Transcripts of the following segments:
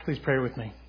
Please pray with me.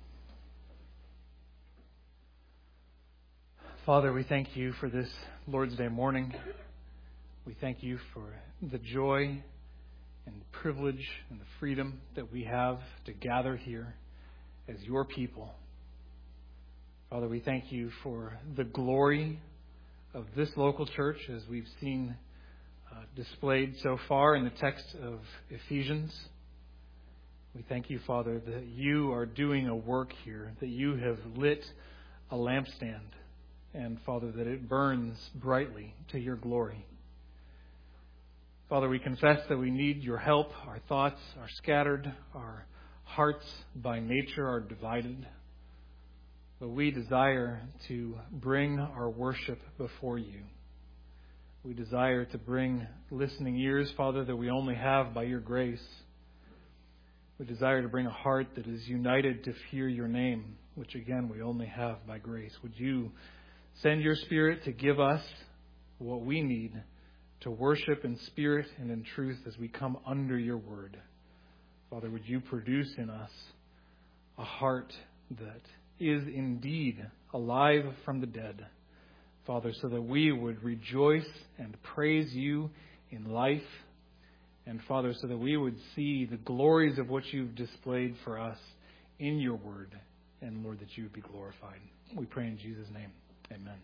Father, we thank you for this Lord's Day morning. We thank you for the joy and the privilege and the freedom that we have to gather here as your people. Father, we thank you for the glory of this local church as we've seen displayed so far in the text of Ephesians. We thank you, Father, that you are doing a work here, that you have lit a lampstand, and, Father, that it burns brightly to your glory. Father, we confess that we need your help. Our thoughts are scattered. Our hearts by nature are divided. But we desire to bring our worship before you. We desire to bring listening ears, Father, that we only have by your grace. We desire to bring a heart that is united to fear your name, which again we only have by grace. Would you send your Spirit to give us what we need to worship in spirit and in truth as we come under your word. Father, would you produce in us a heart that is indeed alive from the dead, Father, so that we would rejoice and praise you in life. And Father, so that we would see the glories of what you've displayed for us in your word. And Lord, that you would be glorified. We pray in Jesus' name. Amen.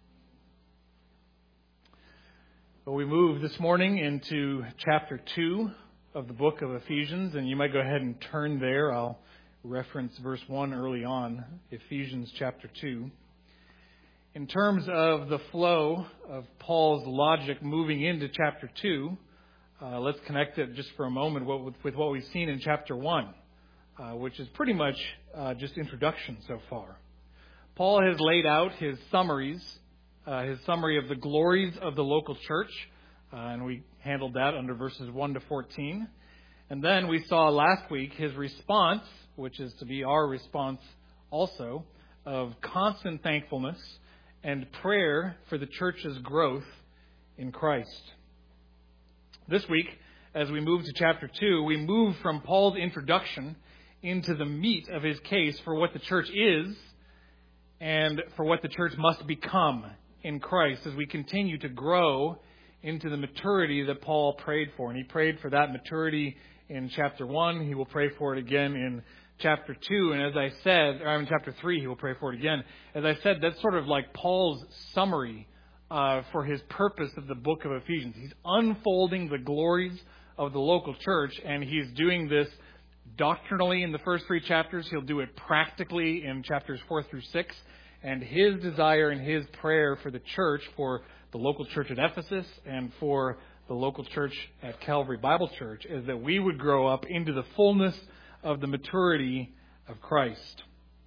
Well, we move this morning into chapter 2 of the book of Ephesians. And you might go ahead and turn there. I'll reference verse 1 early on. Ephesians chapter 2. In terms of the flow of Paul's logic moving into chapter 2, let's connect it just for a moment with what we've seen in chapter 1, which is pretty much just introduction so far. Paul has laid out his summary of the glories of the local church, and we handled that under verses 1 to 14. And then we saw last week his response, which is to be our response also, of constant thankfulness and prayer for the church's growth in Christ. This week, as we move to chapter 2, we move from Paul's introduction into the meat of his case for what the church is and for what the church must become in Christ as we continue to grow into the maturity that Paul prayed for. And he prayed for that maturity in chapter 1. He will pray for it again in chapter 2. And as I said, or in chapter 3, he will pray for it again. As I said, that's sort of like Paul's summary for his purpose of the book of Ephesians. He's unfolding the glories of the local church, and he's doing this doctrinally in the first 3 chapters. He'll do it practically in chapters 4 through 6. And his desire and his prayer for the church, for the local church at Ephesus and for the local church at Calvary Bible Church, is that we would grow up into the fullness of the maturity of Christ.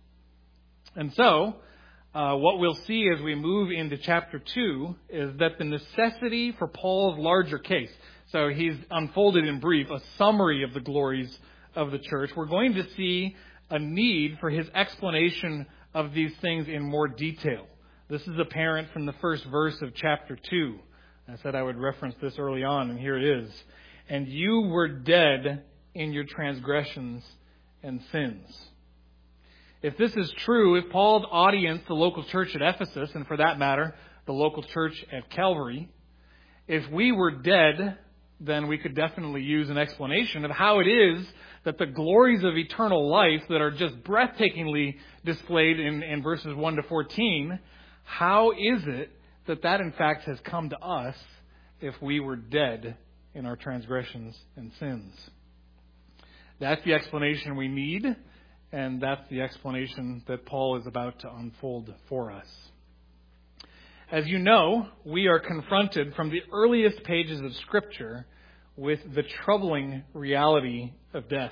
And so, what we'll see as we move into chapter 2 is that the necessity for Paul's larger case, so he's unfolded in brief a summary of the glories of the church. We're going to see a need for his explanation of these things in more detail. This is apparent from the first verse of chapter 2. I said I would reference this early on, and here it is. And you were dead in your transgressions and sins. If this is true, if Paul's audience, the local church at Ephesus, and for that matter, the local church at Calvary, if we were dead, then we could definitely use an explanation of how it is that the glories of eternal life that are just breathtakingly displayed in verses 1 to 14, how is it that in fact has come to us if we were dead in our transgressions and sins? That's the explanation we need. And that's the explanation that Paul is about to unfold for us. As you know, we are confronted from the earliest pages of Scripture with the troubling reality of death.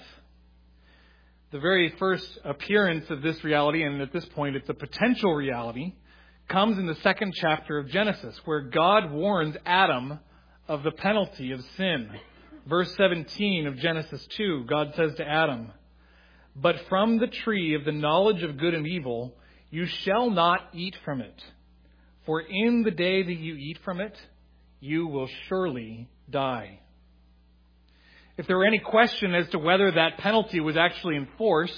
The very first appearance of this reality, and at this point it's a potential reality, comes in the 2nd chapter of Genesis, where God warns Adam of the penalty of sin. Verse 17 of Genesis 2, God says to Adam, "But from the tree of the knowledge of good and evil, you shall not eat from it. For in the day that you eat from it, you will surely die." If there were any question as to whether that penalty was actually enforced,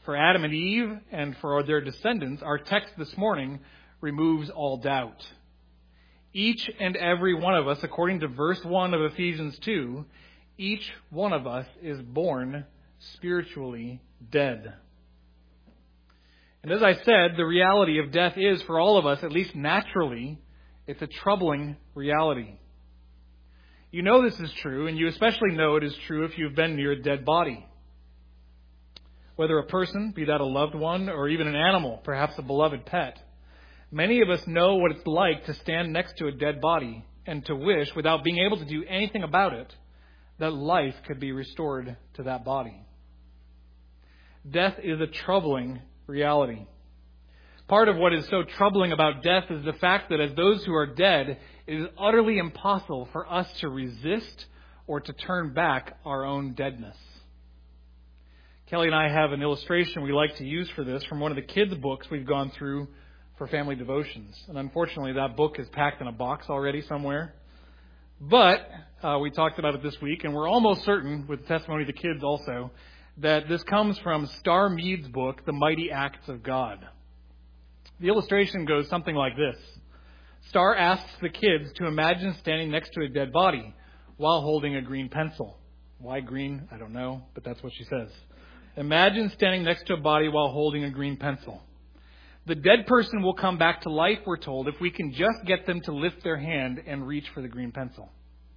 For Adam and Eve and for their descendants, our text this morning removes all doubt. Each and every one of us, according to verse 1 of Ephesians 2, each one of us is born spiritually dead. And as I said, the reality of death is, for all of us, at least naturally, it's a troubling reality. You know this is true, and you especially know it is true if you've been near a dead body. Whether a person, be that a loved one, or even an animal, perhaps a beloved pet, many of us know what it's like to stand next to a dead body and to wish, without being able to do anything about it, that life could be restored to that body. Death is a troubling reality. Part of what is so troubling about death is the fact that as those who are dead, it is utterly impossible for us to resist or to turn back our own deadness. Kelly and I have an illustration we like to use for this from one of the kids' books we've gone through for family devotions. And unfortunately, that book is packed in a box already somewhere. But we talked about it this week, and we're almost certain, with the testimony of the kids also, that this comes from Star Mead's book, The Mighty Acts of God. The illustration goes something like this. Star asks the kids to imagine standing next to a dead body while holding a green pencil. Why green? I don't know, but that's what she says. Imagine standing next to a body while holding a green pencil. The dead person will come back to life, we're told, if we can just get them to lift their hand and reach for the green pencil.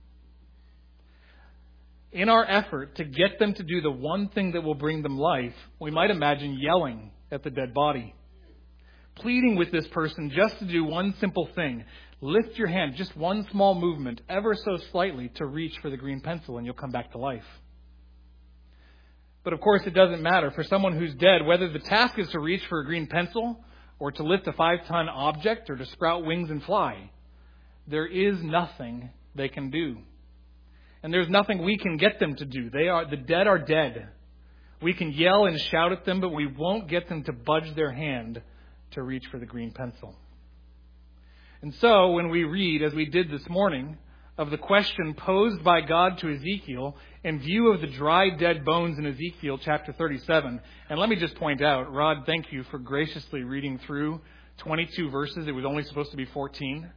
In our effort to get them to do the one thing that will bring them life, we might imagine yelling at the dead body, pleading with this person just to do one simple thing. Lift your hand, just one small movement, ever so slightly, to reach for the green pencil, and you'll come back to life. But of course, it doesn't matter. For someone who's dead, whether the task is to reach for a green pencil or to lift a 5-ton object or to sprout wings and fly, there is nothing they can do. And there's nothing we can get them to do. The dead are dead. We can yell and shout at them, but we won't get them to budge their hand to reach for the green pencil. And so when we read, as we did this morning, of the question posed by God to Ezekiel in view of the dry, dead bones in Ezekiel chapter 37, and let me just point out, Rod, thank you for graciously reading through 22 verses. It was only supposed to be 14.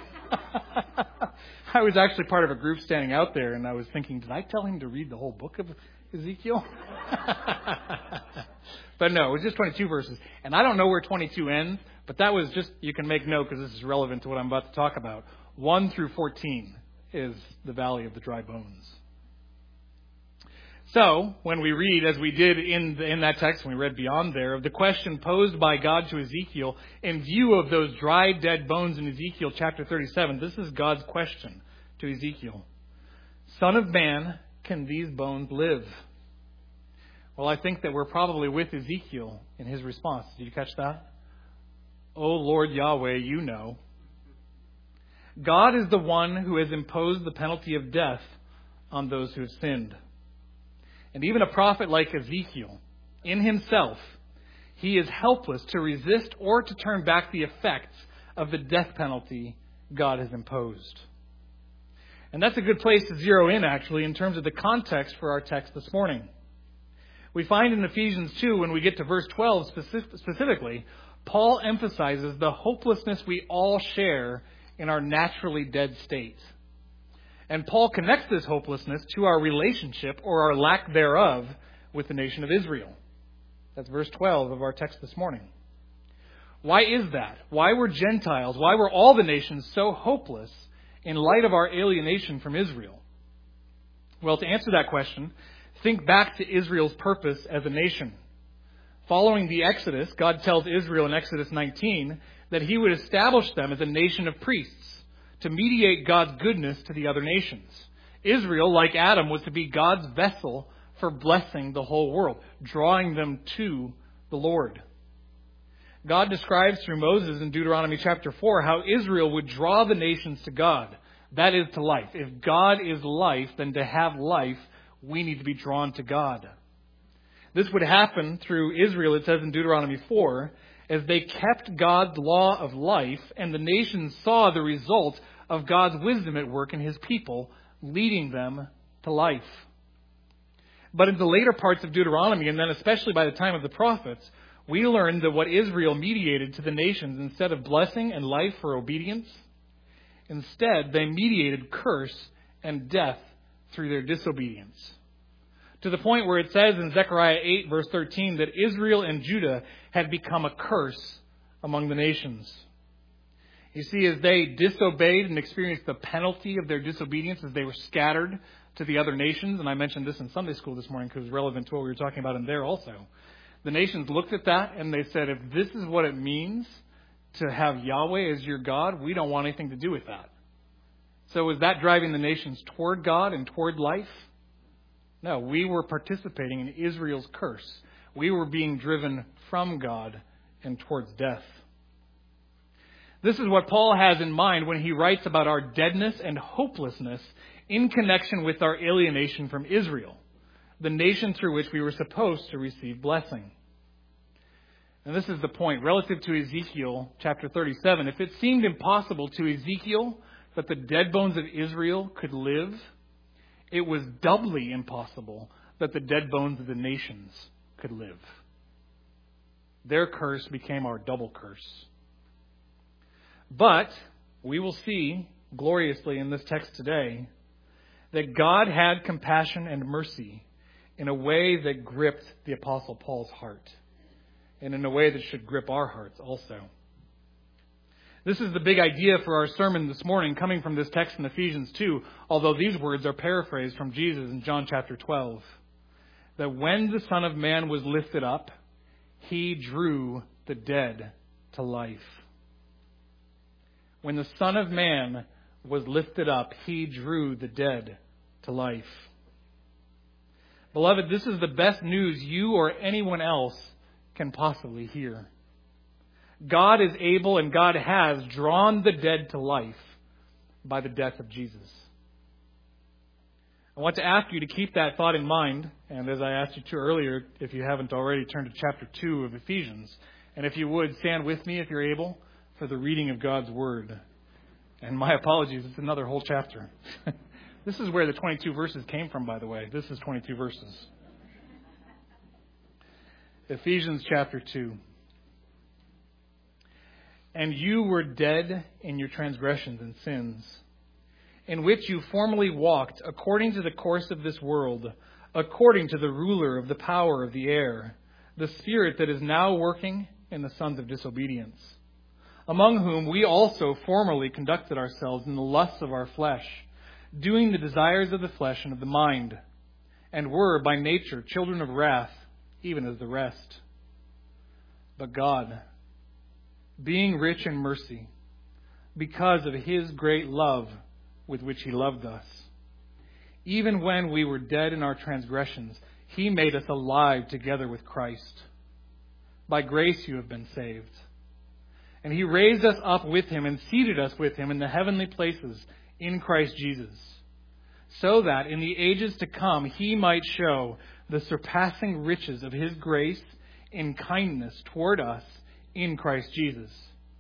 I was actually part of a group standing out there, and I was thinking, did I tell him to read the whole book of Ezekiel? But no, it was just 22 verses. And I don't know where 22 ends, but that was just, you can make note because this is relevant to what I'm about to talk about. 1 through 14 is the Valley of the Dry Bones. So, when we read, as we did in that text, when we read beyond there, of the question posed by God to Ezekiel in view of those dry, dead bones in Ezekiel chapter 37, this is God's question to Ezekiel. Son of man, can these bones live? Well, I think that we're probably with Ezekiel in his response. Did you catch that? Oh, Lord Yahweh, you know. God is the one who has imposed the penalty of death on those who have sinned. And even a prophet like Ezekiel, in himself, he is helpless to resist or to turn back the effects of the death penalty God has imposed. And that's a good place to zero in, actually, in terms of the context for our text this morning. We find in Ephesians 2, when we get to verse 12 specifically, Paul emphasizes the hopelessness we all share in our naturally dead state. And Paul connects this hopelessness to our relationship, or our lack thereof, with the nation of Israel. That's verse 12 of our text this morning. Why is that? Why were Gentiles, why were all the nations so hopeless in light of our alienation from Israel? Well, to answer that question, think back to Israel's purpose as a nation. Following the Exodus, God tells Israel in Exodus 19 that he would establish them as a nation of priests to mediate God's goodness to the other nations. Israel, like Adam, was to be God's vessel for blessing the whole world, drawing them to the Lord. God describes through Moses in Deuteronomy chapter 4 how Israel would draw the nations to God. That is, to life. If God is life, then to have life, we need to be drawn to God. This would happen through Israel, it says in Deuteronomy 4, as they kept God's law of life, and the nations saw the result of God's wisdom at work in his people, leading them to life. But in the later parts of Deuteronomy, and then especially by the time of the prophets, we learn that what Israel mediated to the nations, instead of blessing and life for obedience, instead they mediated curse and death through their disobedience. To the point where it says in Zechariah 8, verse 13, that Israel and Judah had become a curse among the nations. You see, as they disobeyed and experienced the penalty of their disobedience as they were scattered to the other nations, and I mentioned this in Sunday school this morning because it's relevant to what we were talking about in there also. The nations looked at that and they said, if this is what it means to have Yahweh as your God, we don't want anything to do with that. So was that driving the nations toward God and toward life? No, we were participating in Israel's curse. We were being driven from God and towards death. This is what Paul has in mind when he writes about our deadness and hopelessness in connection with our alienation from Israel, the nation through which we were supposed to receive blessing. And this is the point. Relative to Ezekiel chapter 37, if it seemed impossible to Ezekiel that the dead bones of Israel could live, it was doubly impossible that the dead bones of the nations could live. Their curse became our double curse. But we will see gloriously in this text today that God had compassion and mercy in a way that gripped the Apostle Paul's heart, and in a way that should grip our hearts also. This is the big idea for our sermon this morning, coming from this text in Ephesians 2, although these words are paraphrased from Jesus in John chapter 12. That when the Son of Man was lifted up, he drew the dead to life. When the Son of Man was lifted up, he drew the dead to life. Beloved, this is the best news you or anyone else can possibly hear. God is able and God has drawn the dead to life by the death of Jesus. I want to ask you to keep that thought in mind. And as I asked you to earlier, if you haven't already, turn to chapter 2 of Ephesians. And if you would, stand with me if you're able for the reading of God's Word. And my apologies, it's another whole chapter. This is where the 22 verses came from, by the way. This is 22 verses. Ephesians chapter 2. And you were dead in your transgressions and sins, in which you formerly walked according to the course of this world, according to the ruler of the power of the air, the spirit that is now working in the sons of disobedience, among whom we also formerly conducted ourselves in the lusts of our flesh, doing the desires of the flesh and of the mind, and were by nature children of wrath, even as the rest. But God, being rich in mercy, because of his great love with which he loved us, even when we were dead in our transgressions, he made us alive together with Christ. By grace you have been saved. And he raised us up with him and seated us with him in the heavenly places in Christ Jesus, so that in the ages to come he might show the surpassing riches of his grace in kindness toward us in Christ Jesus.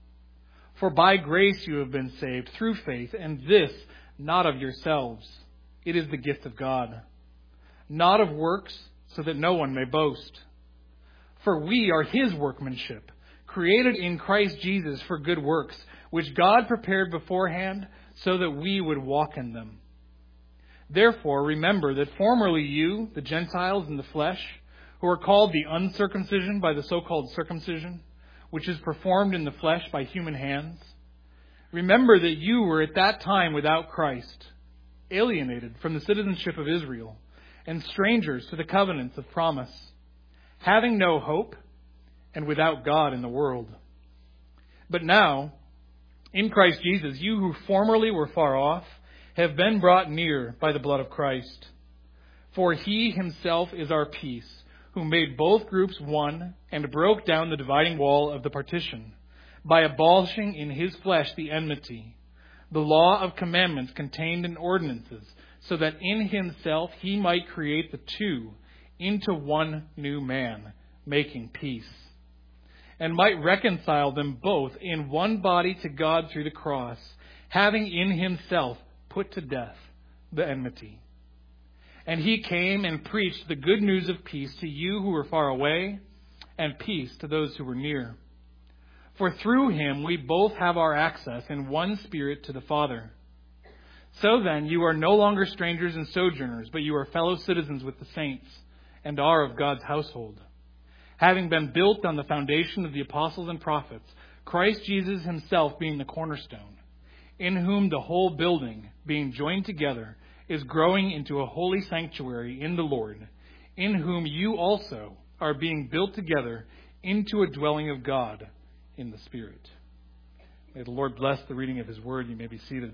For by grace you have been saved through faith, and this not of yourselves. It is the gift of God, not of works, so that no one may boast. For we are his workmanship, created in Christ Jesus for good works, which God prepared beforehand so that we would walk in them. Therefore, remember that formerly you, the Gentiles in the flesh, who are called the uncircumcision by the so-called circumcision, which is performed in the flesh by human hands, remember that you were at that time without Christ, alienated from the citizenship of Israel, and strangers to the covenants of promise, having no hope and without God in the world. But now, in Christ Jesus, you who formerly were far off have been brought near by the blood of Christ. For he himself is our peace, who made both groups one and broke down the dividing wall of the partition, by abolishing in his flesh the enmity, the law of commandments contained in ordinances, so that in himself he might create the two into one new man, making peace, and might reconcile them both in one body to God through the cross, having in himself put to death the enmity. And he came and preached the good news of peace to you who were far away, and peace to those who were near. For through him we both have our access in one Spirit to the Father. So then, you are no longer strangers and sojourners, but you are fellow citizens with the saints, and are of God's household, having been built on the foundation of the apostles and prophets, Christ Jesus himself being the cornerstone, in whom the whole building, being joined together, is growing into a holy sanctuary in the Lord, in whom you also are being built together into a dwelling of God in the Spirit. May the Lord bless the reading of his word. You may be seated.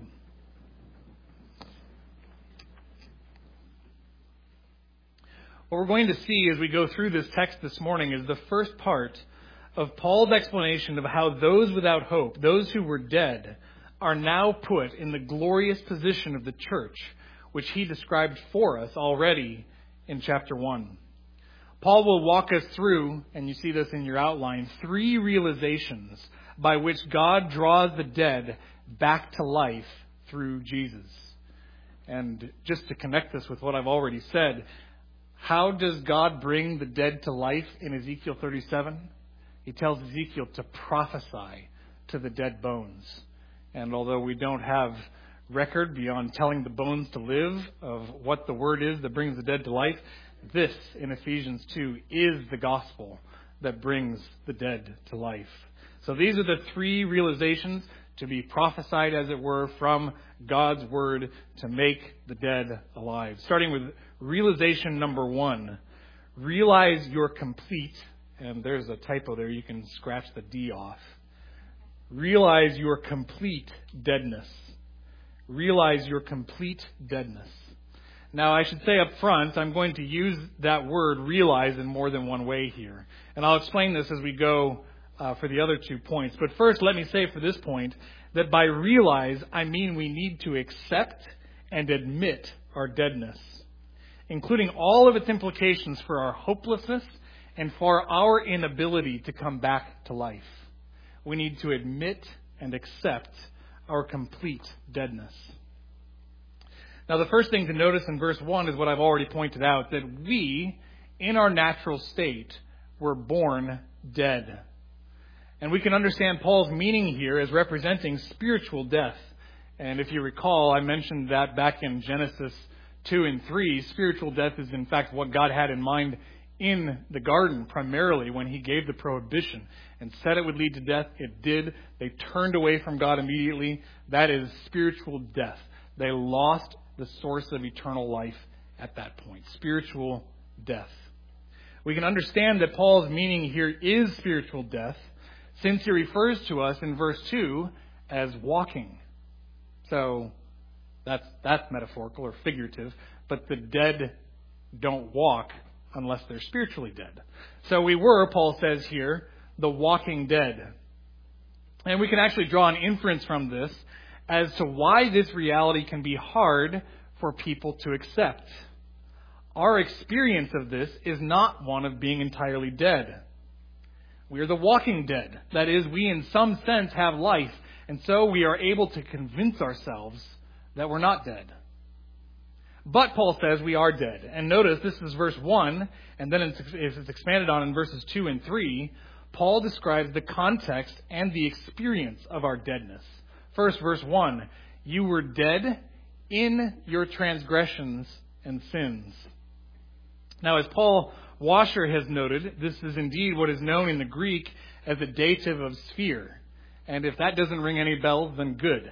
What we're going to see as we go through this text this morning is the first part of Paul's explanation of how those without hope, those who were dead, are now put in the glorious position of the church, which he described for us already in chapter 1. Paul will walk us through, and you see this in your outline, 3 realizations by which God draws the dead back to life through Jesus. And just to connect this with what I've already said, how does God bring the dead to life in Ezekiel 37? He tells Ezekiel to prophesy to the dead bones. And although we don't have record beyond telling the bones to live of what the word is that brings the dead to life, this in Ephesians 2 is the gospel that brings the dead to life. So these are the 3 realizations to be prophesied, as it were, from God's word to make the dead alive. Starting with realization number 1. Realize you're complete. And there's a typo there. You can scratch the D off. Realize your complete deadness. Realize your complete deadness. Now, I should say up front, I'm going to use that word realize in more than one way here. And I'll explain this as we go for the other 2 points. But first, let me say for this point that by realize, I mean we need to accept and admit our deadness, including all of its implications for our hopelessness and for our inability to come back to life. We need to admit and accept our complete deadness. Now, the first thing to notice in verse 1 is what I've already pointed out, that we, in our natural state, were born dead. And we can understand Paul's meaning here as representing spiritual death. And if you recall, I mentioned that back in Genesis 2 and 3, spiritual death is in fact what God had in mind in the garden, primarily when he gave the prohibition and said it would lead to death. It did. They turned away from God immediately. That is spiritual death. They lost the source of eternal life at that point. Spiritual death. We can understand that Paul's meaning here is spiritual death, since he refers to us in verse 2 as walking. So that's metaphorical or figurative, but the dead don't walk unless they're spiritually dead. So we were, Paul says here, the walking dead. And we can actually draw an inference from this as to why this reality can be hard for people to accept. Our experience of this is not one of being entirely dead. We are the walking dead. That is, we in some sense have life, and so we are able to convince ourselves that we're not dead. But Paul says we are dead. And notice this is verse 1, and then it's expanded on in verses 2 and 3. Paul describes the context and the experience of our deadness. First, verse 1, you were dead in your transgressions and sins. Now, as Paul Washer has noted, this is indeed what is known in the Greek as a dative of sphere. And if that doesn't ring any bells, then good.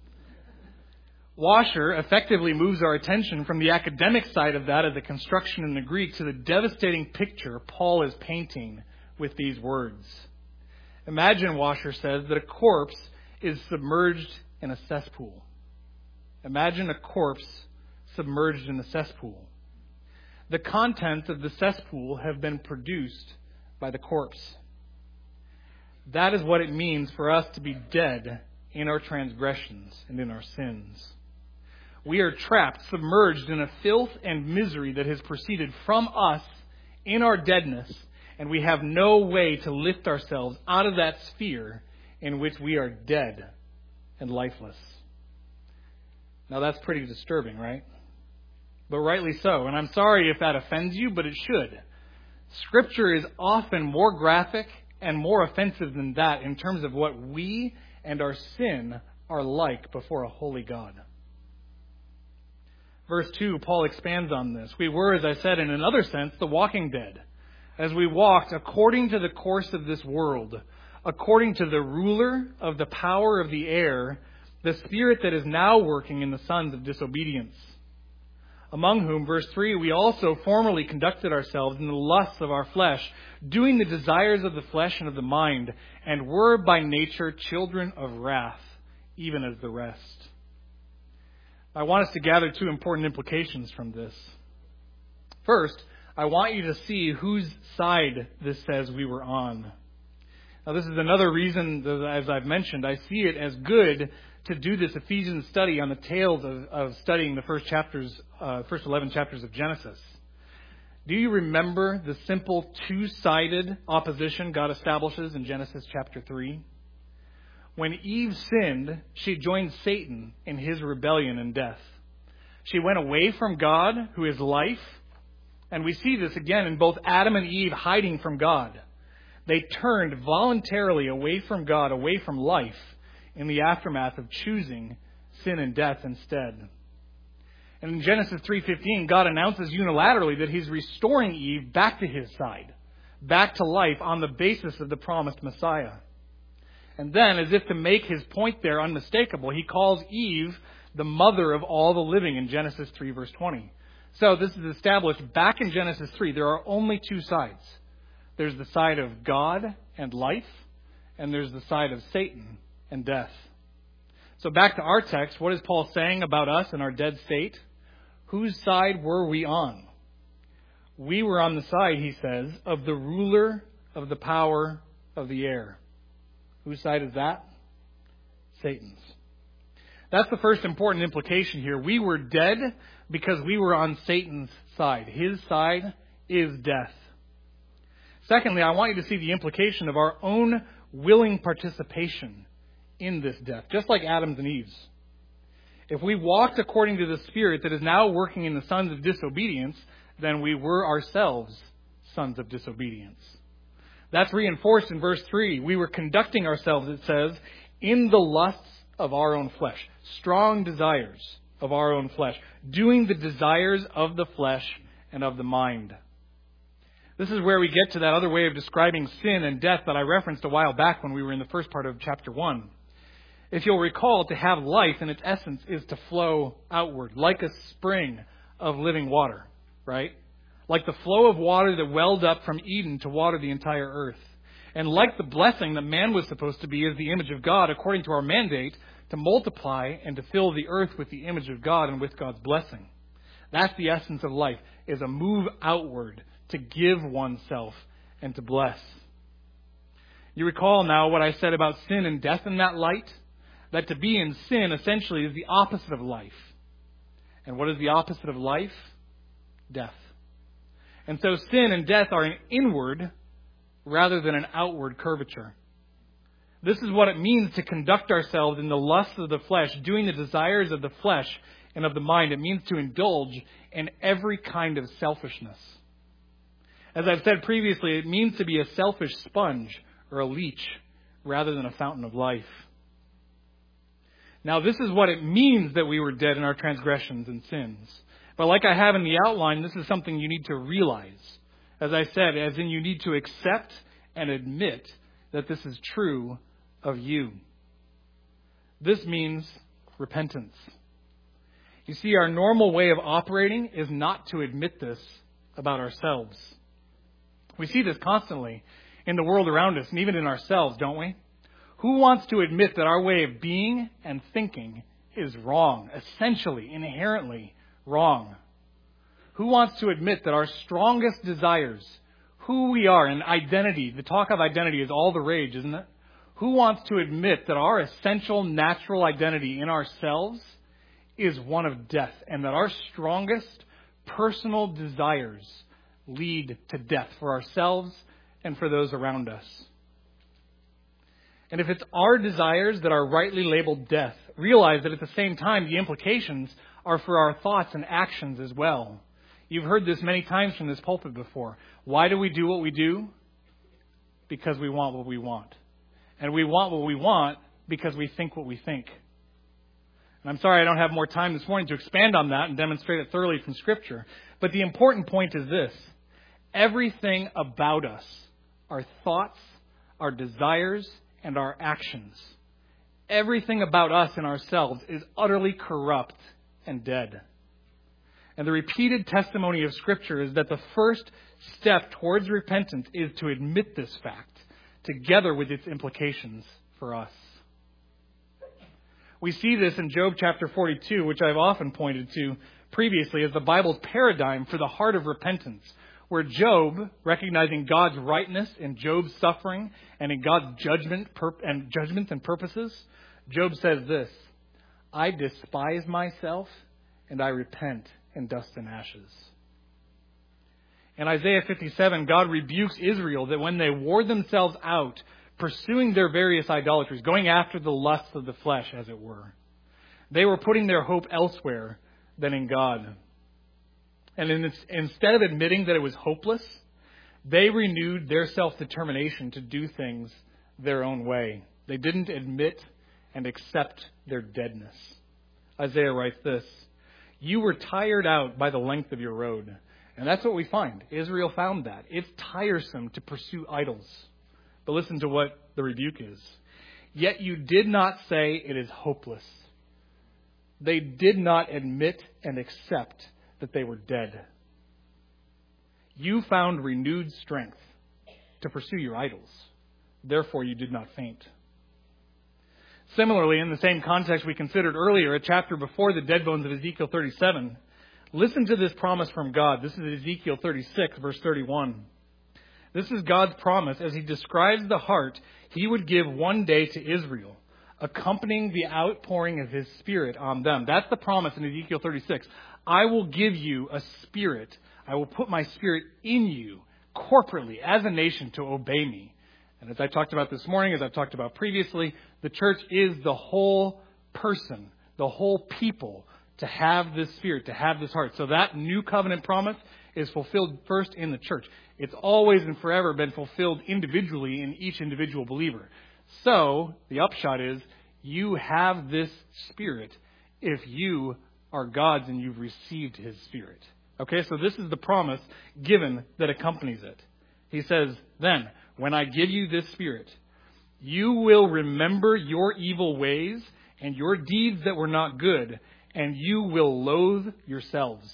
Washer effectively moves our attention from the academic side of that, of the construction in the Greek, to the devastating picture Paul is painting with these words. Imagine, Washer says, that a corpse is submerged in a cesspool. Imagine a corpse submerged in a cesspool. The contents of the cesspool have been produced by the corpse. That is what it means for us to be dead in our transgressions and in our sins. We are trapped, submerged in a filth and misery that has proceeded from us in our deadness, and we have no way to lift ourselves out of that sphere in which we are dead and lifeless. Now that's pretty disturbing, right? but rightly so. And I'm sorry if that offends you, but it should. Scripture is often more graphic and more offensive than that in terms of what we and our sin are like before a holy God. Verse 2, Paul expands on this. We were, as I said, in another sense, the walking dead, as we walked according to the course of this world, according to the ruler of the power of the air, the spirit that is now working in the sons of disobedience. Among whom, verse 3, we also formerly conducted ourselves in the lusts of our flesh, doing the desires of the flesh and of the mind, and were by nature children of wrath, even as the rest. I want us to gather two important implications from this. First, I want you to see whose side this says we were on. Now, this is another reason that, as I've mentioned, I see it as good to do this Ephesians study on the tails of studying the first 11 chapters of Genesis. Do you remember the simple two-sided opposition God establishes in Genesis chapter 3? When Eve sinned, she joined Satan in his rebellion and death. She went away from God, who is life, and we see this again in both Adam and Eve hiding from God. They turned voluntarily away from God, away from life, in the aftermath of choosing sin and death instead. And in Genesis 3:15, God announces unilaterally that He's restoring Eve back to His side, back to life on the basis of the promised Messiah. And then, as if to make His point there unmistakable, He calls Eve the mother of all the living in Genesis 3 verse 20. So this is established back in Genesis 3. There are only two sides. There's the side of God and life, and there's the side of Satan and death. So back to our text, what is Paul saying about us in our dead state? Whose side were we on? We were on the side, he says, of the ruler of the power of the air. Whose side is that? Satan's. That's the first important implication here. We were dead because we were on Satan's side. His side is death. Secondly, I want you to see the implication of our own willing participation in this death, just like Adam's and Eve's. If we walked according to the Spirit that is now working in the sons of disobedience, then we were ourselves sons of disobedience. That's reinforced in verse 3. We were conducting ourselves, it says, in the lusts of our own flesh. Strong desires of our own flesh. Doing the desires of the flesh and of the mind. This is where we get to that other way of describing sin and death that I referenced a while back when we were in the first part of chapter 1. If you'll recall, to have life in its essence is to flow outward, like a spring of living water, right? Like the flow of water that welled up from Eden to water the entire earth. And like the blessing that man was supposed to be as the image of God, according to our mandate, to multiply and to fill the earth with the image of God and with God's blessing. That's the essence of life, is a move outward to give oneself and to bless. You recall now what I said about sin and death in that light? That to be in sin essentially is the opposite of life. And what is the opposite of life? Death. And so sin and death are an inward rather than an outward curvature. This is what it means to conduct ourselves in the lusts of the flesh, doing the desires of the flesh and of the mind. It means to indulge in every kind of selfishness. As I've said previously, it means to be a selfish sponge or a leech rather than a fountain of life. Now, this is what it means that we were dead in our transgressions and sins. But like I have in the outline, this is something you need to realize. As I said, as in you need to accept and admit that this is true of you. This means repentance. You see, our normal way of operating is not to admit this about ourselves. We see this constantly in the world around us and even in ourselves, don't we? Who wants to admit that our way of being and thinking is wrong, essentially, inherently wrong? Who wants to admit that our strongest desires, who we are, and identity, the talk of identity is all the rage, isn't it? Who wants to admit that our essential natural identity in ourselves is one of death, and that our strongest personal desires lead to death for ourselves and for those around us? And if it's our desires that are rightly labeled death, realize that at the same time the implications are for our thoughts and actions as well. You've heard this many times from this pulpit before. Why do we do what we do? Because we want what we want. And we want what we want because we think what we think. And I'm sorry I don't have more time this morning to expand on that and demonstrate it thoroughly from Scripture. But the important point is this. Everything about us, our thoughts, our desires, and our actions, everything about us and ourselves is utterly corrupt and dead. And the repeated testimony of Scripture is that the first step towards repentance is to admit this fact, together with its implications for us. We see this in Job chapter 42, which I've often pointed to previously as the Bible's paradigm for the heart of repentance, where Job, recognizing God's rightness in Job's suffering and in God's judgments and purposes, Job says this, I despise myself and I repent in dust and ashes. In Isaiah 57, God rebukes Israel that when they wore themselves out, pursuing their various idolatries, going after the lusts of the flesh, as it were, they were putting their hope elsewhere than in God. And instead of admitting that it was hopeless, they renewed their self-determination to do things their own way. They didn't admit and accept their deadness. Isaiah writes this, you were tired out by the length of your road. And that's what we find. Israel found that. It's tiresome to pursue idols. But listen to what the rebuke is. Yet you did not say it is hopeless. They did not admit and accept that they were dead. You found renewed strength to pursue your idols. Therefore you did not faint. Similarly, in the same context we considered earlier, a chapter before the dead bones of Ezekiel 37, listen to this promise from God. This is Ezekiel 36, verse 31. This is God's promise as He describes the heart He would give one day to Israel, accompanying the outpouring of His Spirit on them. That's the promise in Ezekiel 36. I will give you a spirit. I will put my Spirit in you corporately as a nation to obey me. And as I talked about this morning, as I've talked about previously, the church is the whole person, the whole people to have this Spirit, to have this heart. So that new covenant promise is fulfilled first in the church. It's always and forever been fulfilled individually in each individual believer. So the upshot is you have this Spirit if you are God's and you've received His Spirit. Okay, so this is the promise given that accompanies it. He says, then, when I give you this Spirit, you will remember your evil ways and your deeds that were not good, and you will loathe yourselves.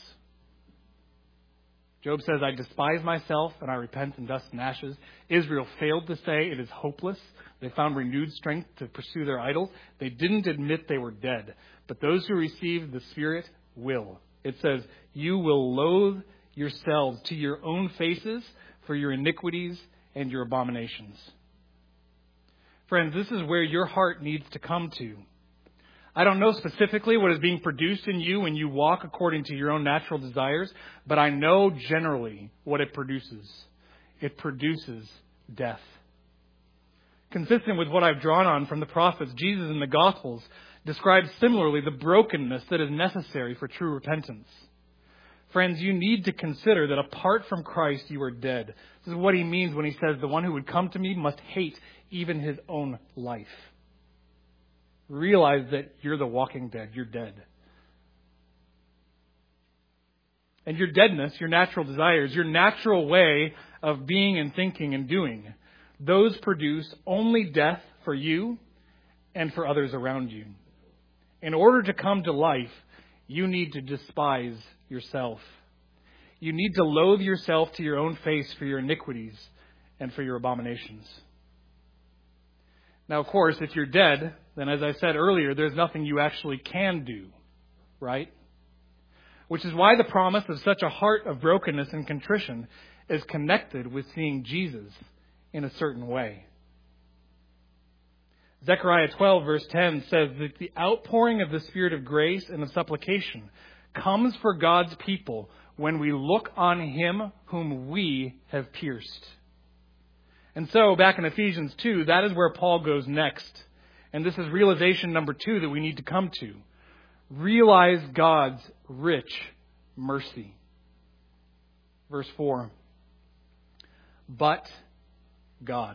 Job says, I despise myself and I repent in dust and ashes. Israel failed to say it is hopeless. They found renewed strength to pursue their idols. They didn't admit they were dead. But those who receive the Spirit will. It says, you will loathe yourselves to your own faces for your iniquities and your abominations. Friends, this is where your heart needs to come to. I don't know specifically what is being produced in you when you walk according to your own natural desires, but I know generally what it produces. It produces death. Consistent with what I've drawn on from the prophets, Jesus in the Gospels describes similarly the brokenness that is necessary for true repentance. Friends, you need to consider that apart from Christ, you are dead. This is what He means when He says, the one who would come to me must hate even his own life. Realize that you're the walking dead. You're dead. And your deadness, your natural desires, your natural way of being and thinking and doing, those produce only death for you and for others around you. In order to come to life, you need to despise yourself. You need to loathe yourself to your own face for your iniquities and for your abominations. Now, of course, if you're dead, then as I said earlier, there's nothing you actually can do, right? Which is why the promise of such a heart of brokenness and contrition is connected with seeing Jesus in a certain way. Zechariah 12 verse 10 says that the outpouring of the Spirit of grace and of supplication comes for God's people when we look on Him whom we have pierced. And so, back in Ephesians 2, that is where Paul goes next. And this is realization number 2 that we need to come to. realize God's rich mercy. Verse 4. But God.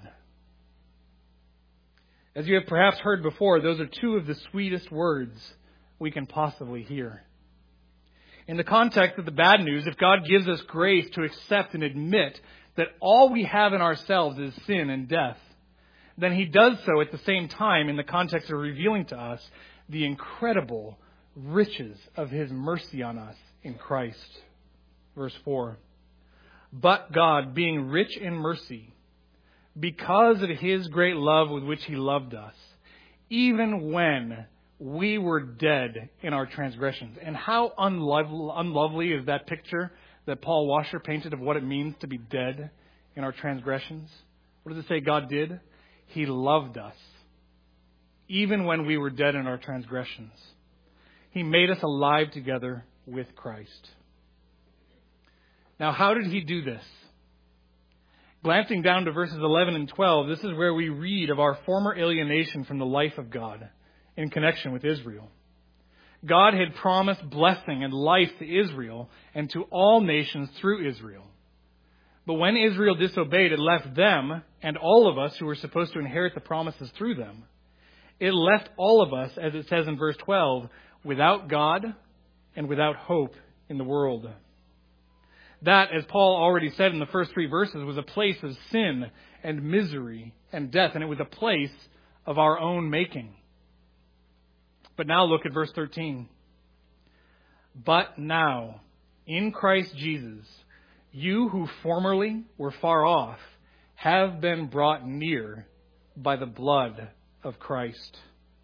As you have perhaps heard before, those are two of the sweetest words we can possibly hear. In the context of the bad news, if God gives us grace to accept and admit that all we have in ourselves is sin and death, then He does so at the same time in the context of revealing to us the incredible riches of His mercy on us in Christ. Verse 4. But God, being rich in mercy, because of His great love with which He loved us, even when we were dead in our transgressions. And how unlovely is that picture that Paul Washer painted of what it means to be dead in our transgressions? What does it say God did? He loved us, even when we were dead in our transgressions. He made us alive together with Christ. Now, how did He do this? Glancing down to verses 11 and 12, this is where we read of our former alienation from the life of God in connection with Israel. God had promised blessing and life to Israel and to all nations through Israel. But when Israel disobeyed, it left them and all of us who were supposed to inherit the promises through them. It left all of us, as it says in verse 12, without God and without hope in the world. That, as Paul already said in the first 3 verses, was a place of sin and misery and death, and it was a place of our own making. But now look at verse 13. But now, in Christ Jesus, you who formerly were far off have been brought near by the blood of Christ.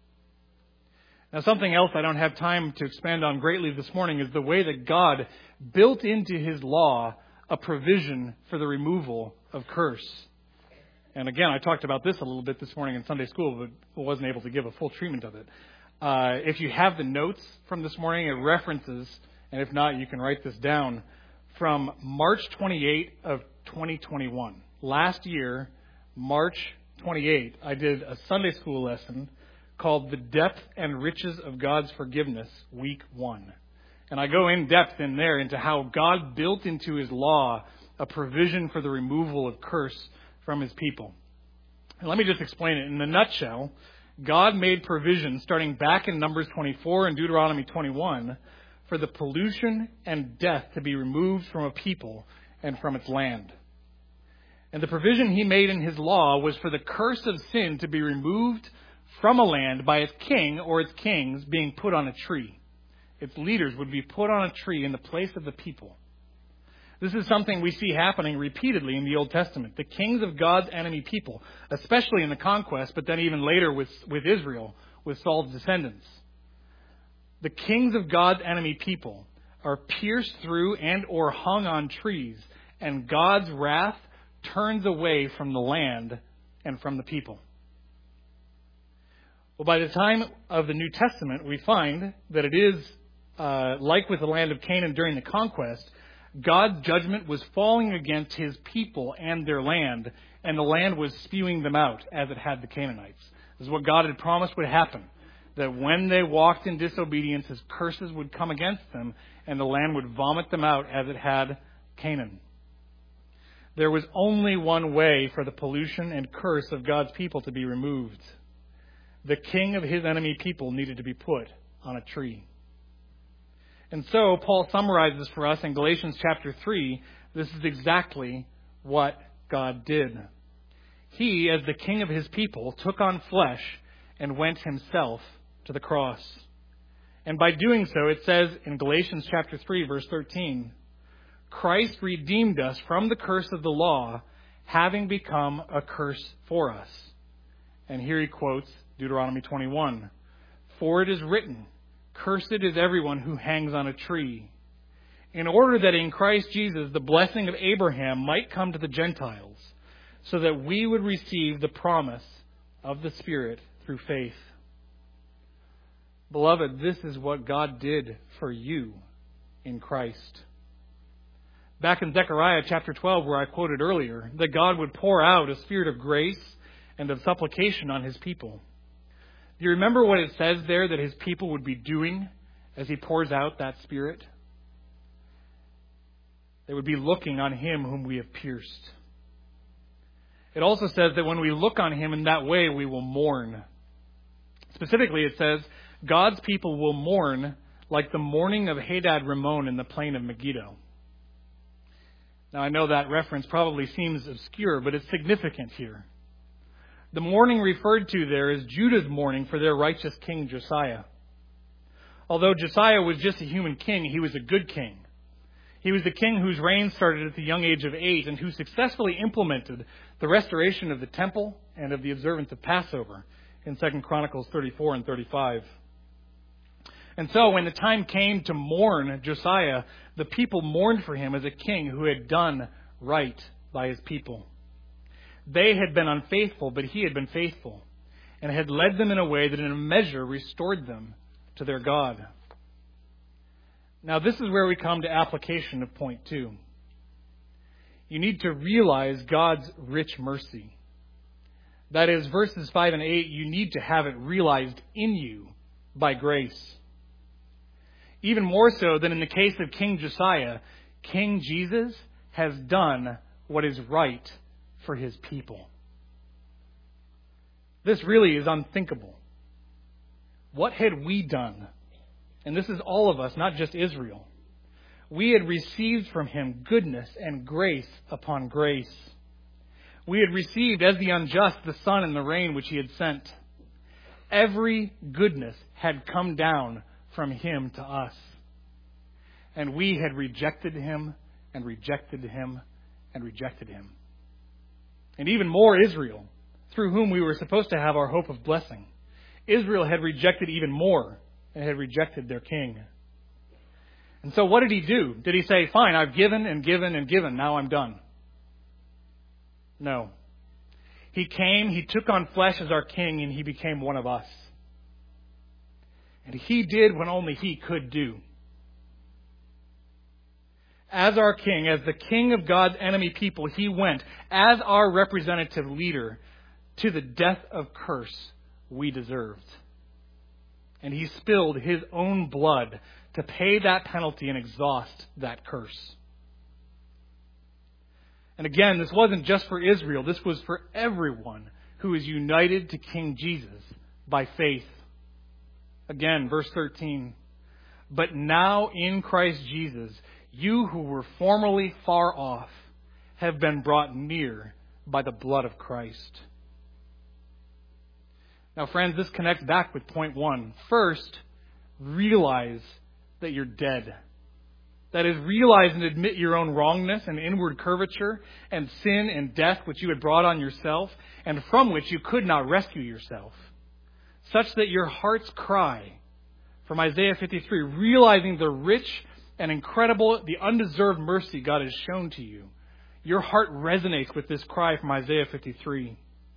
Now, something else I don't have time to expand on greatly this morning is the way that God built into His law a provision for the removal of curse. And again, I talked about this a little bit this morning in Sunday school, but wasn't able to give a full treatment of it. If you have the notes from this morning, it references, and if not, you can write this down, from March 28 of 2021. Last year, March 28, I did a Sunday school lesson called The Depth and Riches of God's Forgiveness, Week 1. And I go in depth in there into how God built into His law a provision for the removal of curse from His people. And let me just explain it. In a nutshell, God made provision starting back in Numbers 24 and Deuteronomy 21 for the pollution and death to be removed from a people and from its land. And the provision He made in His law was for the curse of sin to be removed from a land by its king or its kings being put on a tree. Its leaders would be put on a tree in the place of the people. This is something we see happening repeatedly in the Old Testament. The kings of God's enemy people, especially in the conquest, but then even later with Israel, with Saul's descendants. The kings of God's enemy people are pierced through and or hung on trees, and God's wrath turns away from the land and from the people. Well, by the time of the New Testament, we find that it is, like with the land of Canaan during the conquest, God's judgment was falling against His people and their land, and the land was spewing them out as it had the Canaanites. This is what God had promised would happen, that when they walked in disobedience, His curses would come against them, and the land would vomit them out as it had Canaan. There was only one way for the pollution and curse of God's people to be removed. The king of His enemy people needed to be put on a tree. And so Paul summarizes for us in Galatians chapter 3, this is exactly what God did. He, as the king of His people, took on flesh and went Himself to the cross. And by doing so, it says in Galatians chapter 3, verse 13, Christ redeemed us from the curse of the law, having become a curse for us. And here he quotes Deuteronomy 21. For it is written, cursed is everyone who hangs on a tree, in order that in Christ Jesus the blessing of Abraham might come to the Gentiles, so that we would receive the promise of the Spirit through faith. Beloved, this is what God did for you in Christ. Back in Zechariah chapter 12, where I quoted earlier, that God would pour out a spirit of grace and of supplication on His people. Do you remember what it says there that His people would be doing as he pours out that Spirit, they would be looking on him whom we have pierced. It also says that when we look on him in that way, we will mourn. Specifically, it says, God's people will mourn like the mourning of Hadad Rimmon in the plain of Megiddo. Now, I know that reference probably seems obscure, but it's significant here. The mourning referred to there is Judah's mourning for their righteous king Josiah. Although Josiah was just a human king, he was a good king. He was the king whose reign started at the young age of 8 and who successfully implemented the restoration of the temple and of the observance of Passover in 2 Chronicles 34 and 35. And so when the time came to mourn Josiah, the people mourned for him as a king who had done right by his people. They had been unfaithful, but he had been faithful, and had led them in a way that in a measure restored them to their God. Now this is where we come to application of point 2. You need to realize God's rich mercy. That is, verses 5 and 8, you need to have it realized in you by grace. Even more so than in the case of King Josiah, King Jesus has done what is right for his people. This really is unthinkable. What had we done? And this is all of us, not just Israel. We had received from him goodness and grace upon grace. We had received as the unjust the sun and the rain which he had sent. Every goodness had come down from him to us. And we had rejected him and rejected him and rejected him. And even more Israel, through whom we were supposed to have our hope of blessing. Israel had rejected even more and had rejected their king. And so what did he do? Did he say, fine, I've given and given and given, now I'm done? No. He came, he took on flesh as our king, and he became one of us. And he did what only he could do. As our king, as the king of God's enemy people, he went as our representative leader to the death of curse we deserved. And he spilled his own blood to pay that penalty and exhaust that curse. And again, this wasn't just for Israel. This was for everyone who is united to King Jesus by faith. Again, verse 13. But now in Christ Jesus, you who were formerly far off have been brought near by the blood of Christ. Now, friends, this connects back with point 1. First, realize that you're dead. That is, realize and admit your own wrongness and inward curvature and sin and death which you had brought on yourself and from which you could not rescue yourself. Such that your heart's cry, from Isaiah 53, realizing the rich and incredible, the undeserved mercy God has shown to you. Your heart resonates with this cry from Isaiah 53.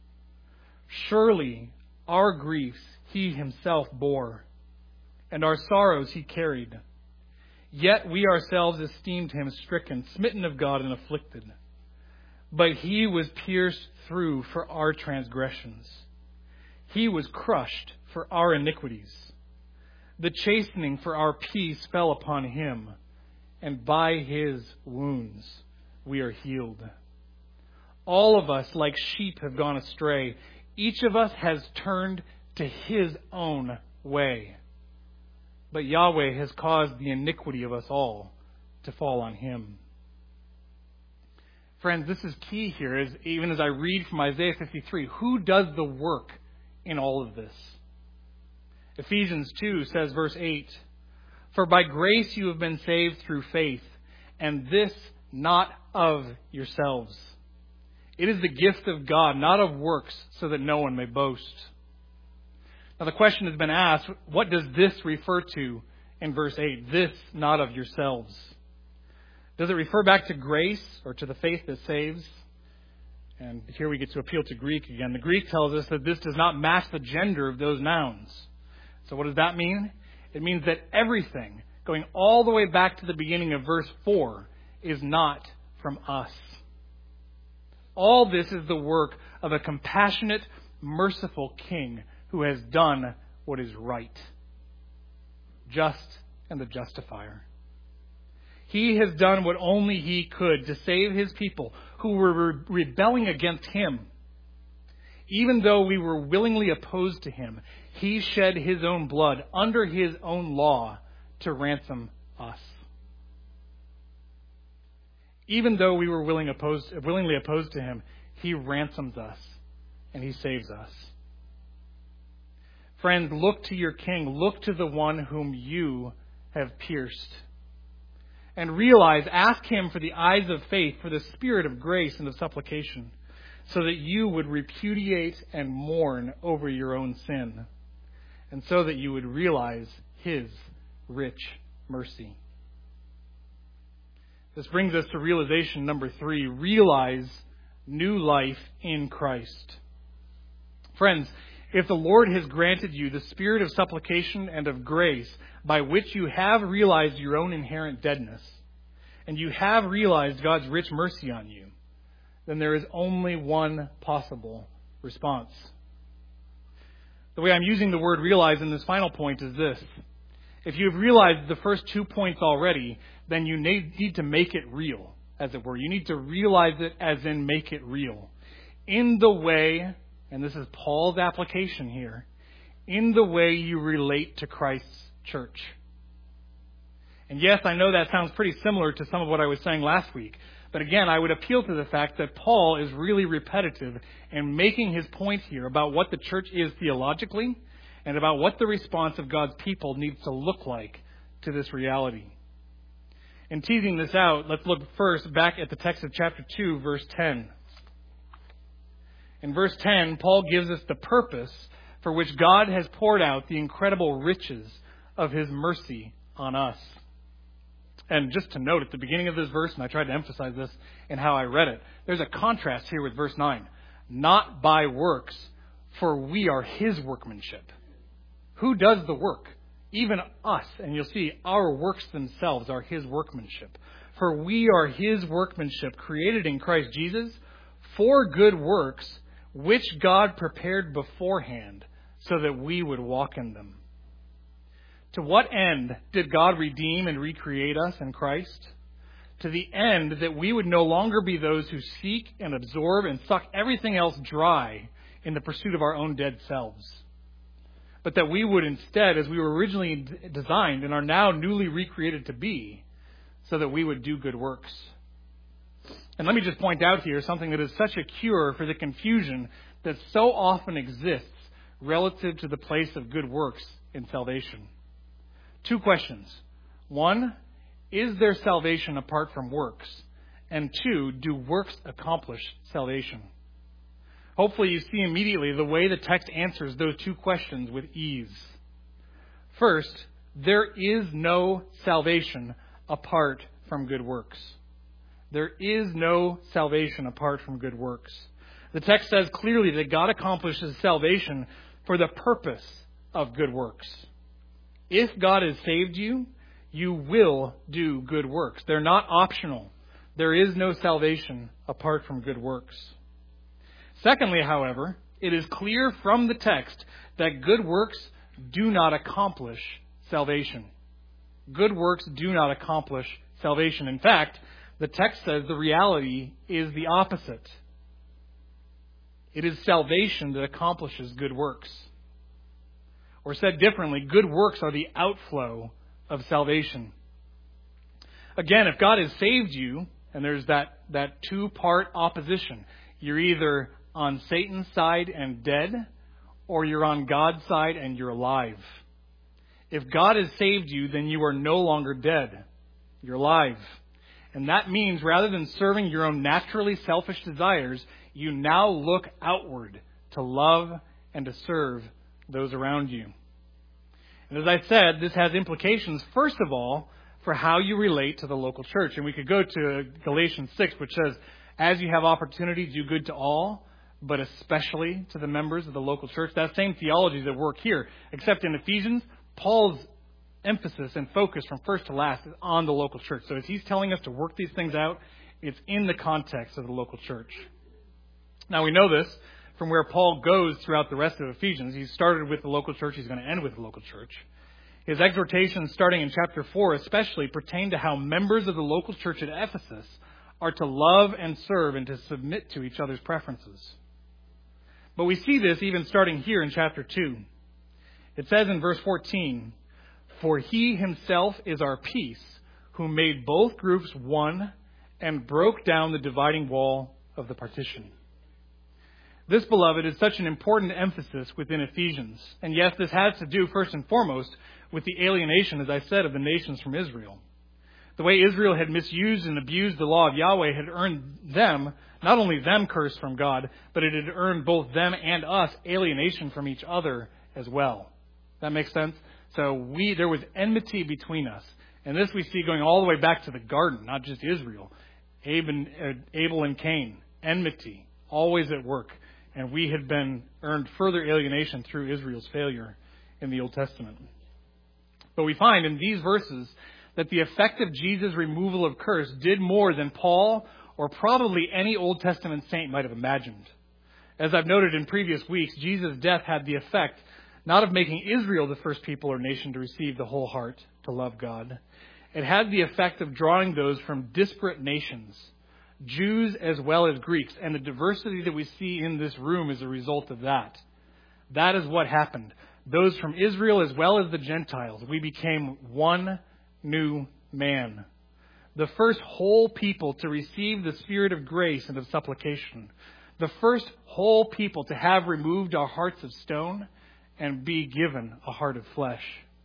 Surely our griefs he himself bore, and our sorrows he carried. Yet we ourselves esteemed him stricken, smitten of God, and afflicted. But he was pierced through for our transgressions. He was crushed for our iniquities. The chastening for our peace fell upon him, and by his wounds we are healed. All of us, like sheep, have gone astray. Each of us has turned to his own way. But Yahweh has caused the iniquity of us all to fall on him. Friends, this is key here, even as I read from Isaiah 53. Who does the work in all of this? Ephesians 2 says, verse 8, For by grace you have been saved through faith, and this not of yourselves. It is the gift of God, not of works, so that no one may boast. Now the question has been asked, what does this refer to in verse 8? This not of yourselves. Does it refer back to grace or to the faith that saves? And here we get to appeal to Greek again. The Greek tells us that this does not match the gender of those nouns. So what does that mean? It means that everything, going all the way back to the beginning of verse 4, is not from us. All this is the work of a compassionate, merciful king who has done what is right. Just and the justifier. He has done what only He could to save His people who were rebelling against Him. Even though we were willingly opposed to Him, He shed His own blood under His own law to ransom us. Even though we were willingly opposed to Him, He ransoms us and He saves us. Friends, look to your King. Look to the one whom you have pierced. And realize, ask Him for the eyes of faith, for the spirit of grace and of supplication, so that you would repudiate and mourn over your own sin, and so that you would realize His rich mercy. This brings us to realization number 3. Realize new life in Christ. Friends, if the Lord has granted you the spirit of supplication and of grace by which you have realized your own inherent deadness, and you have realized God's rich mercy on you, then there is only one possible response. The way I'm using the word realize in this final point is this. If you've realized the first 2 points already, then you need to make it real, as it were. You need to realize it as in make it real. In the way, and this is Paul's application here, in the way you relate to Christ's church. And yes, I know that sounds pretty similar to some of what I was saying last week. But again, I would appeal to the fact that Paul is really repetitive in making his point here about what the church is theologically and about what the response of God's people needs to look like to this reality. In teasing this out, let's look first back at the text of chapter 2, verse 10. In verse 10, Paul gives us the purpose for which God has poured out the incredible riches of His mercy on us. And just to note, at the beginning of this verse, and I tried to emphasize this in how I read it, there's a contrast here with verse 9. Not by works, for we are His workmanship. Who does the work? Even us. And you'll see our works themselves are His workmanship. For we are His workmanship, created in Christ Jesus for good works, which God prepared beforehand so that we would walk in them. To what end did God redeem and recreate us in Christ? To the end that we would no longer be those who seek and absorb and suck everything else dry in the pursuit of our own dead selves. But that we would instead, as we were originally designed and are now newly recreated to be, so that we would do good works. And let me just point out here something that is such a cure for the confusion that so often exists relative to the place of good works in salvation. 2 questions. 1, is there salvation apart from works? And 2, do works accomplish salvation? Hopefully you see immediately the way the text answers those 2 questions with ease. First, there is no salvation apart from good works. There is no salvation apart from good works. The text says clearly that God accomplishes salvation for the purpose of good works. If God has saved you, you will do good works. They're not optional. There is no salvation apart from good works. Secondly, however, it is clear from the text that good works do not accomplish salvation. Good works do not accomplish salvation. In fact, the text says the reality is the opposite. It is salvation that accomplishes good works. Or said differently, good works are the outflow of salvation. Again, if God has saved you, and there's that 2-part opposition, you're either on Satan's side and dead, or you're on God's side and you're alive. If God has saved you, then you are no longer dead. You're alive. And that means rather than serving your own naturally selfish desires, you now look outward to love and to serve those around you. And as I said, this has implications, first of all, for how you relate to the local church. And we could go to Galatians 6, which says, as you have opportunity, do good to all, but especially to the members of the local church. That same theology is at work here, except in Ephesians, Paul's emphasis and focus from first to last is on the local church. So as he's telling us to work these things out, it's in the context of the local church. Now we know this from where Paul goes throughout the rest of Ephesians. He started with the local church. He's going to end with the local church. His exhortations starting in chapter 4 especially pertain to how members of the local church at Ephesus are to love and serve and to submit to each other's preferences. But we see this even starting here in chapter 2. It says in verse 14, "For he himself is our peace, who made both groups one and broke down the dividing wall of the partition." This, beloved, is such an important emphasis within Ephesians. And yes, this has to do first and foremost with the alienation, as I said, of the nations from Israel. The way Israel had misused and abused the law of Yahweh had earned them, not only them cursed from God, but it had earned both them and us alienation from each other as well. That makes sense? So there was enmity between us. And this we see going all the way back to the garden, not just Israel. Abel and Cain, enmity, always at work. And we had been earned further alienation through Israel's failure in the Old Testament. But we find in these verses that the effect of Jesus' removal of curse did more than Paul or probably any Old Testament saint might have imagined. As I've noted in previous weeks, Jesus' death had the effect not of making Israel the first people or nation to receive the whole heart to love God. It had the effect of drawing those from disparate nations, Jews as well as Greeks, and the diversity that we see in this room is a result of that. That is what happened. Those from Israel as well as the Gentiles, we became one new man. The first whole people to receive the spirit of grace and of supplication. The first whole people to have removed our hearts of stone and be given a heart of flesh.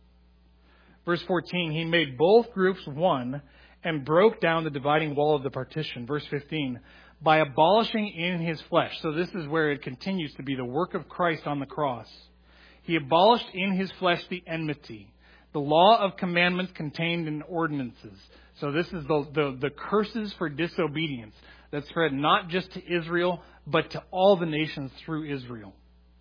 Verse 14, he made both groups one and broke down the dividing wall of the partition. Verse 15, by abolishing in his flesh. So this is where it continues to be the work of Christ on the cross. He abolished in his flesh the enmity, the law of commandments contained in ordinances. So this is the curses for disobedience that spread not just to Israel, but to all the nations through Israel.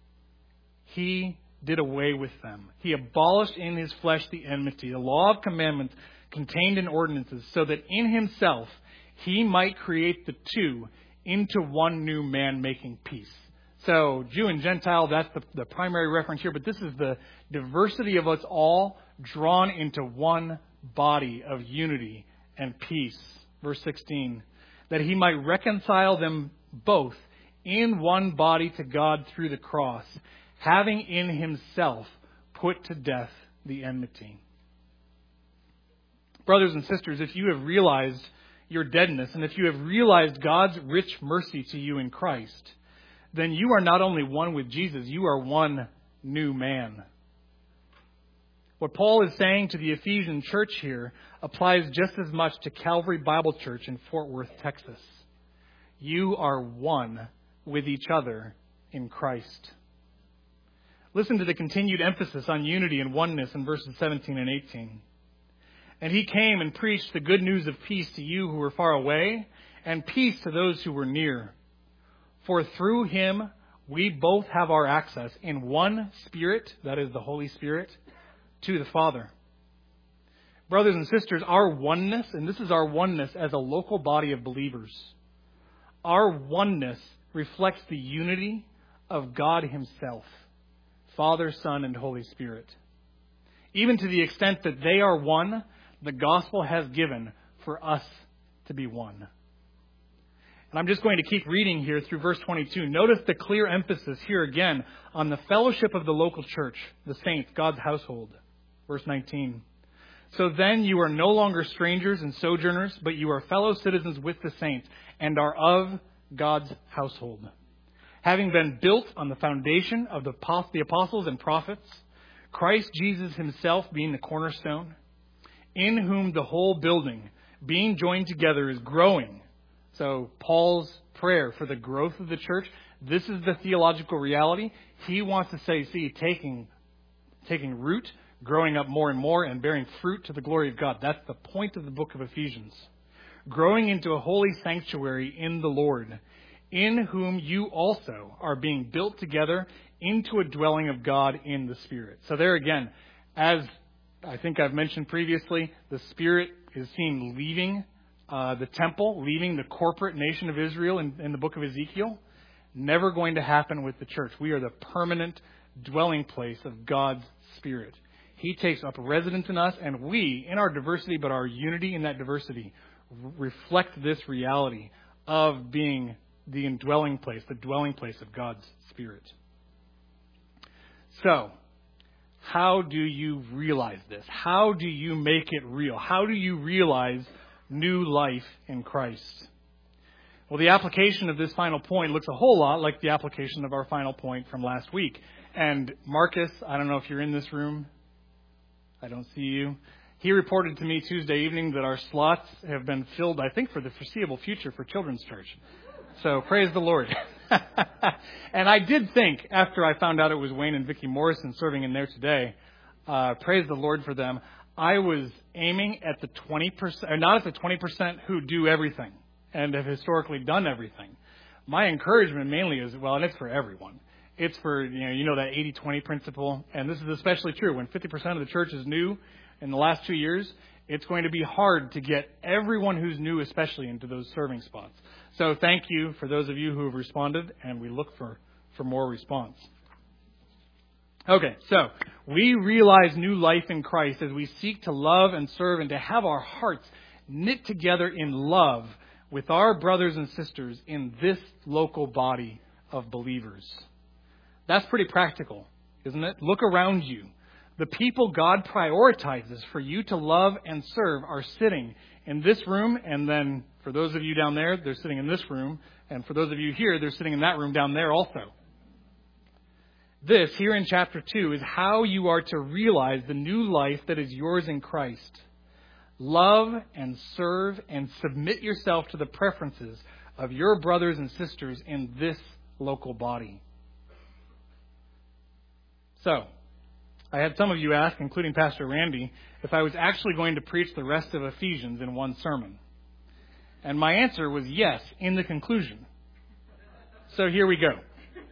He did away with them. He abolished in his flesh the enmity, the law of commandments contained in ordinances, so that in himself he might create the two into one new man, making peace. So Jew and Gentile, that's the primary reference here, but this is the diversity of us all drawn into one body of unity and peace. Verse 16, that he might reconcile them both in one body to God through the cross, having in himself put to death the enmity. Brothers and sisters, if you have realized your deadness, and if you have realized God's rich mercy to you in Christ, then you are not only one with Jesus, you are one new man. What Paul is saying to the Ephesian church here applies just as much to Calvary Bible Church in Fort Worth, Texas. You are one with each other in Christ. Listen to the continued emphasis on unity and oneness in verses 17 and 18. And he came and preached the good news of peace to you who were far away, and peace to those who were near. For through him we both have our access in one Spirit, that is the Holy Spirit, to the Father. Brothers and sisters, our oneness, and this is our oneness as a local body of believers, our oneness reflects the unity of God himself, Father, Son, and Holy Spirit. Even to the extent that they are one, the gospel has given for us to be one. And I'm just going to keep reading here through verse 22. Notice the clear emphasis here again on the fellowship of the local church, the saints, God's household. Verse 19. So then you are no longer strangers and sojourners, but you are fellow citizens with the saints and are of God's household, having been built on the foundation of the apostles and prophets, Christ Jesus himself being the cornerstone, in whom the whole building, being joined together, is growing. So Paul's prayer for the growth of the church, this is the theological reality. He wants to say, taking root, growing up more and more, and bearing fruit to the glory of God. That's the point of the book of Ephesians. Growing into a holy sanctuary in the Lord, in whom you also are being built together into a dwelling of God in the Spirit. So there again, as I think I've mentioned previously, the Spirit is seen leaving the temple, leaving the corporate nation of Israel in the book of Ezekiel. Never going to happen with the church. We are the permanent dwelling place of God's Spirit. He takes up residence in us, and we, in our diversity, but our unity in that diversity, reflect this reality of being the indwelling place, the dwelling place of God's Spirit. So, how do you realize this? How do you make it real? How do you realize new life in Christ? Well, the application of this final point looks a whole lot like the application of our final point from last week. And Marcus, I don't know if you're in this room. I don't see you. He reported to me Tuesday evening that our slots have been filled, I think, for the foreseeable future for Children's Church. So praise the Lord. And I did think, after I found out it was Wayne and Vicki Morrison serving in there today, praise the Lord for them, I was aiming at the 20%, or not at the 20% who do everything and have historically done everything. My encouragement mainly is, well, and it's for everyone. It's for, you know that 80-20 principle, and this is especially true. When 50% of the church is new in the last 2 years, it's going to be hard to get everyone who's new, especially, into those serving spots. So thank you for those of you who have responded, and we look for more response. Okay, so we realize new life in Christ as we seek to love and serve and to have our hearts knit together in love with our brothers and sisters in this local body of believers. That's pretty practical, isn't it? Look around you. The people God prioritizes for you to love and serve are sitting in this room, and then for those of you down there, they're sitting in this room, and for those of you here, they're sitting in that room down there also. This, here in chapter 2, is how you are to realize the new life that is yours in Christ. Love and serve and submit yourself to the preferences of your brothers and sisters in this local body. So, I had some of you ask, including Pastor Randy, if I was actually going to preach the rest of Ephesians in one sermon. And my answer was yes, in the conclusion. So here we go.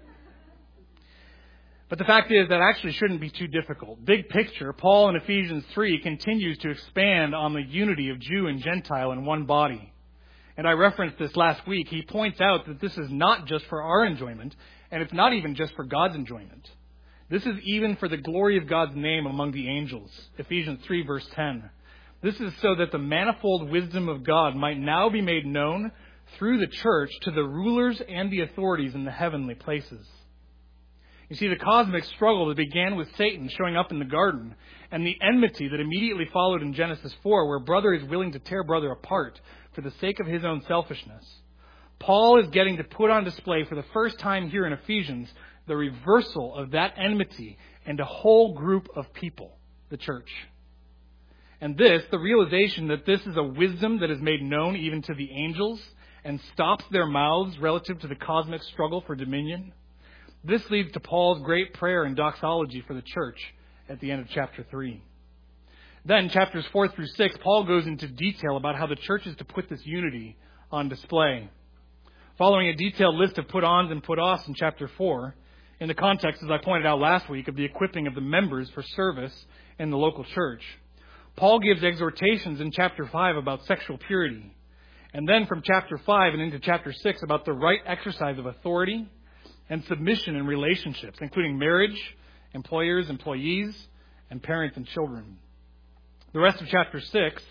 But the fact is that actually shouldn't be too difficult. Big picture, Paul in Ephesians 3 continues to expand on the unity of Jew and Gentile in one body. And I referenced this last week. He points out that this is not just for our enjoyment, and it's not even just for God's enjoyment. This is even for the glory of God's name among the angels. Ephesians 3 verse 10. This is so that the manifold wisdom of God might now be made known through the church to the rulers and the authorities in the heavenly places. You see, the cosmic struggle that began with Satan showing up in the garden, and the enmity that immediately followed in Genesis 4, where brother is willing to tear brother apart for the sake of his own selfishness. Paul is getting to put on display for the first time here in Ephesians the reversal of that enmity and a whole group of people, the church. And this, the realization that this is a wisdom that is made known even to the angels and stops their mouths relative to the cosmic struggle for dominion. This leads to Paul's great prayer and doxology for the church at the end of chapter 3. Then, chapters 4 through 6, Paul goes into detail about how the church is to put this unity on display. Following a detailed list of put-ons and put-offs in chapter 4, in the context, as I pointed out last week, of the equipping of the members for service in the local church, Paul gives exhortations in chapter 5 about sexual purity. And then from chapter 5 and into chapter 6 about the right exercise of authority and submission in relationships, including marriage, employers, employees, and parents and children. The rest of chapter 6,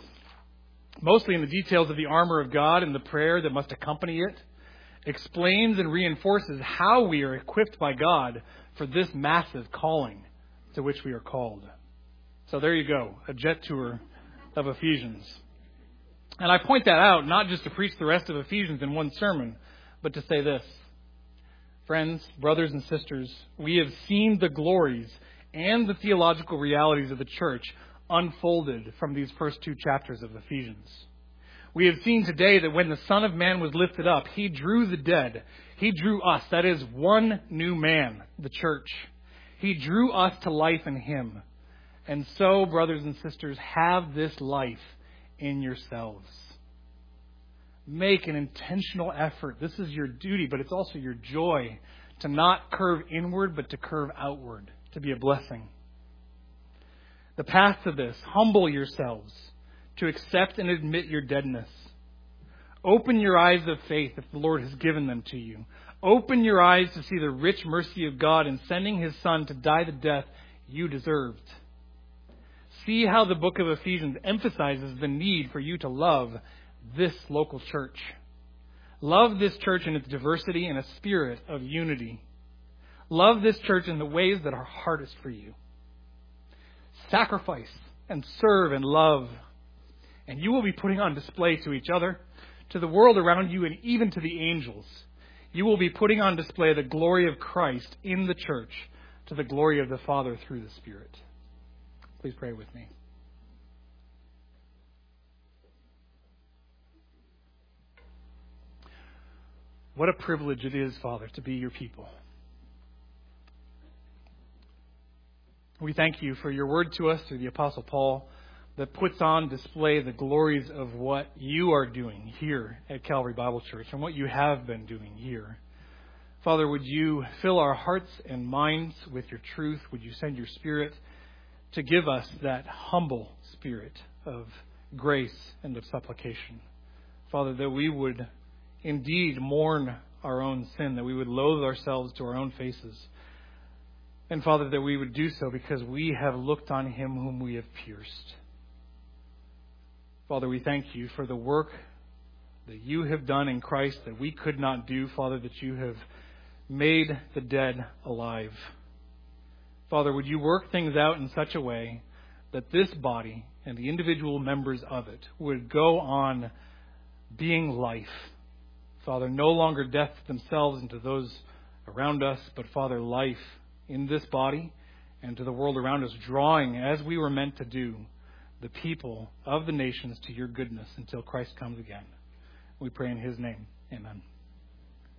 mostly in the details of the armor of God and the prayer that must accompany it, explains and reinforces how we are equipped by God for this massive calling to which we are called. So there you go, a jet tour of Ephesians. And I point that out not just to preach the rest of Ephesians in one sermon, but to say this. Friends, brothers and sisters, we have seen the glories and the theological realities of the church unfolded from these first 2 chapters of Ephesians. We have seen today that when the Son of Man was lifted up, He drew the dead. He drew us, that is, one new man, the church. He drew us to life in Him. And so, brothers and sisters, have this life in yourselves. Make an intentional effort. This is your duty, but it's also your joy to not curve inward, but to curve outward, to be a blessing. The path to this, humble yourselves, to accept and admit your deadness. Open your eyes of faith if the Lord has given them to you. Open your eyes to see the rich mercy of God in sending His Son to die the death you deserved. See how the book of Ephesians emphasizes the need for you to love this local church. Love this church in its diversity and a spirit of unity. Love this church in the ways that are hardest for you. Sacrifice and serve and love. And you will be putting on display to each other, to the world around you, and even to the angels. You will be putting on display the glory of Christ in the church to the glory of the Father through the Spirit. Please pray with me. What a privilege it is, Father, to be your people. We thank you for your word to us through the Apostle Paul that puts on display the glories of what you are doing here at Calvary Bible Church and what you have been doing here. Father, would you fill our hearts and minds with your truth? Would you send your Spirit to give us that humble spirit of grace and of supplication? Father, that we would indeed mourn our own sin, that we would loathe ourselves to our own faces. And Father, that we would do so because we have looked on him whom we have pierced. Father, we thank you for the work that you have done in Christ that we could not do. Father, that you have made the dead alive. Father, would you work things out in such a way that this body and the individual members of it would go on being life. Father, no longer death to themselves and to those around us, but Father, life in this body and to the world around us, drawing, as we were meant to do, the people of the nations to your goodness until Christ comes again. We pray in his name. Amen.